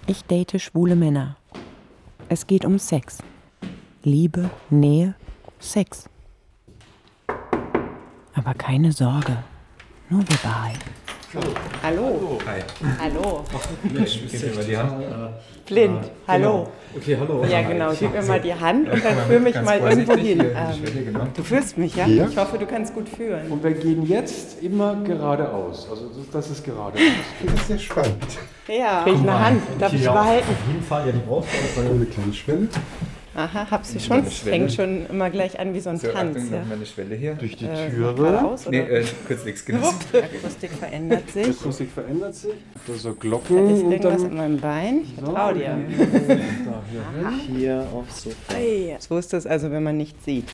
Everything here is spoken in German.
Ich date schwule Männer. Es geht um Sex. Liebe, Nähe, Sex. Aber keine Sorge, nur wir beide. Hallo. Hi. Hallo. Gib mir mal die Hand. Blind. Hallo. Genau. Okay, hallo. Ja, genau. Gib mir mal die Hand und dann führ mich Ganz mal irgendwo vorsichtig hin. hier in die Schwelle, genau. Du führst mich, ja? Ja. Ich hoffe, du kannst gut führen. Und wir gehen jetzt immer geradeaus. Also das ist geradeaus. Das ist sehr spannend. Ja. Krieg ich eine Hand? Darf ich behalten? Auf jeden Fall, ja, die brauchst du. Das war eine kleine Schwelle. Aha, hab sie schon. Es fängt schon immer gleich an wie so ein So, Tanz. Achtung, Ja. noch mal eine Schwelle hier. Durch die Türe. Geradeaus, oder? Nee, kurz nichts gelassen. Die Akustik verändert sich. Die Akustik verändert sich. Da so Hat Glocken jetzt und irgendwas in dann meinem Bein? Ich vertraue dir. da hier hin. Hier aufs Sofa. Hey. So ist das also, wenn man nichts sieht.